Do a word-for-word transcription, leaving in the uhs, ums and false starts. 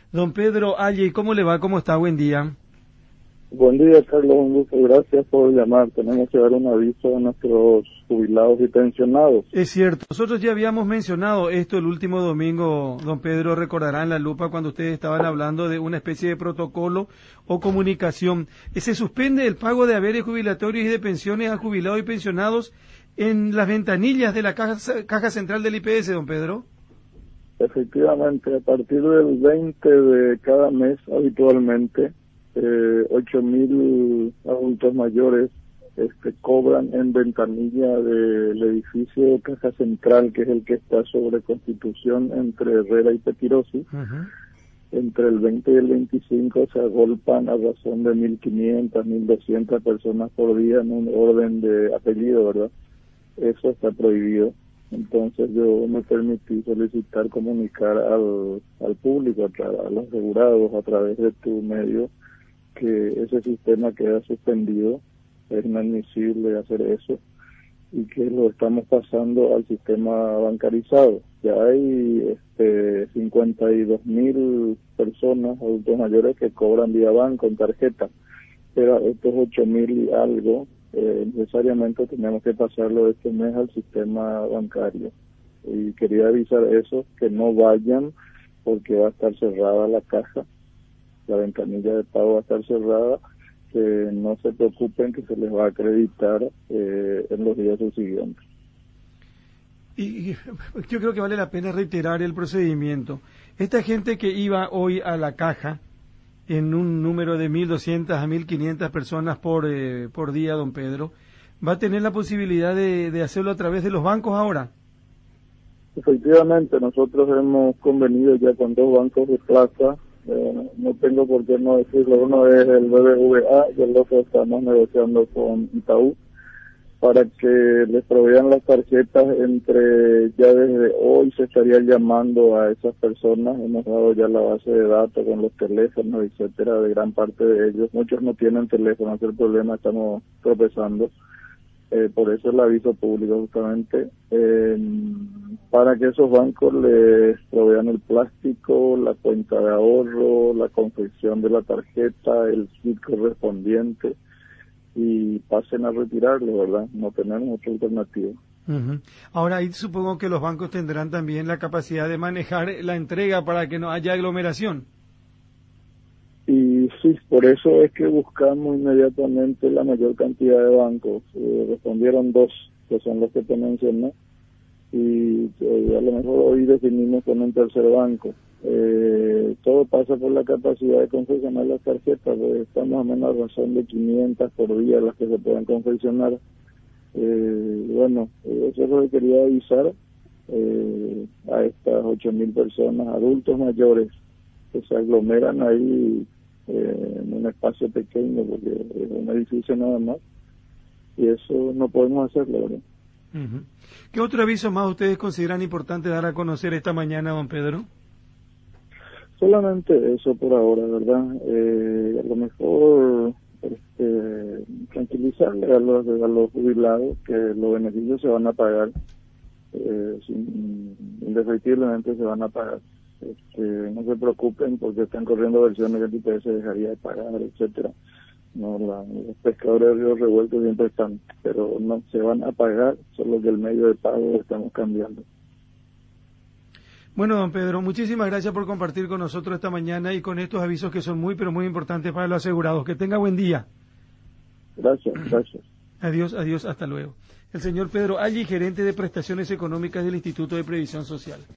Don Pedro Allí, ¿cómo le va? ¿Cómo está? Buen día. Buen día, Carlos. Un gusto. Gracias por llamar. Tenemos que dar un aviso a nuestros jubilados y pensionados. Es cierto. Nosotros ya habíamos mencionado esto el último domingo, don Pedro, recordará en la lupa cuando ustedes estaban hablando de una especie de protocolo o comunicación. Se suspende el pago de haberes jubilatorios y de pensiones a jubilados y pensionados en las ventanillas de la caja, caja central del I P S, don Pedro. Efectivamente, a partir del veinte de cada mes, habitualmente, eh, ocho mil adultos mayores este, cobran en ventanilla del edificio de Caja Central, que es el que está sobre Constitución entre Herrera y Petirosi. Uh-huh. Entre el veinte y el veinticinco se agolpan a razón de mil quinientas, mil doscientas personas por día en un orden de apellido, ¿verdad? Eso está prohibido. Entonces yo me permití solicitar comunicar al, al público, a, a los asegurados a través de tu medio, que ese sistema queda suspendido, es inadmisible hacer eso y que lo estamos pasando al sistema bancarizado. Ya hay este, cincuenta y dos mil personas, adultos mayores, que cobran vía banco en tarjeta, pero estos ocho mil y algo eh, necesariamente tenemos que pasarlo este mes al sistema bancario. Y quería avisar eso, que no vayan porque va a estar cerrada la caja, la ventanilla de pago va a estar cerrada, que no se preocupen que se les va a acreditar eh, en los días subsiguientes. Y yo creo que vale la pena reiterar el procedimiento. Esta gente que iba hoy a la caja en un número de mil doscientas a mil quinientas personas por eh, por día, don Pedro, ¿va a tener la posibilidad de, de hacerlo a través de los bancos ahora? Efectivamente, nosotros hemos convenido ya con dos bancos de plaza. Eh, no tengo por qué no decirlo. Uno es el B B V A y el otro estamos negociando con Itaú para que les provean las tarjetas. Entre ya desde hoy se estaría llamando a esas personas. Hemos dado ya la base de datos con los teléfonos, etcétera, de gran parte de ellos. Muchos no tienen teléfono, ese es el problema, estamos tropezando. Eh, por eso el aviso público justamente, eh, para que esos bancos les provean el plástico, la cuenta de ahorro, la confección de la tarjeta, el kit correspondiente y pasen a retirarlo, ¿verdad? No tenemos otra alternativa. Uh-huh. Ahora ahí supongo que los bancos tendrán también la capacidad de manejar la entrega para que no haya aglomeración. Y sí, por eso es que buscamos inmediatamente la mayor cantidad de bancos. Eh, respondieron dos, que son los que te mencioné, y eh, a lo mejor hoy definimos con un tercer banco. Eh, todo pasa por la capacidad de confeccionar las tarjetas, pues estamos más o menos a razón de quinientas por día las que se pueden confeccionar. Eh, bueno, eso es lo que quería avisar eh, a estas ocho mil personas, adultos mayores, que se aglomeran ahí eh, en un espacio pequeño, porque es un edificio nada más, y eso no podemos hacerlo, ¿verdad? Uh-huh. ¿Qué otro aviso más ustedes consideran importante dar a conocer esta mañana, don Pedro? Solamente eso por ahora, ¿verdad? Eh, a lo mejor este, tranquilizarle a los, a los jubilados que los beneficios se van a pagar, eh, sin, indefectiblemente se van a pagar. Este, no se preocupen porque están corriendo versiones que el I P S dejaría de pagar, etcétera. No, la, los pescadores de río revueltos siempre están, pero no se van a pagar, solo que el medio de pago lo estamos cambiando. Bueno, don Pedro, muchísimas gracias por compartir con nosotros esta mañana y con estos avisos que son muy, pero muy importantes para los asegurados. Que tenga buen día. Gracias, gracias. Adiós, adiós, hasta luego. El señor Pedro Allí, gerente de prestaciones económicas del Instituto de Previsión Social.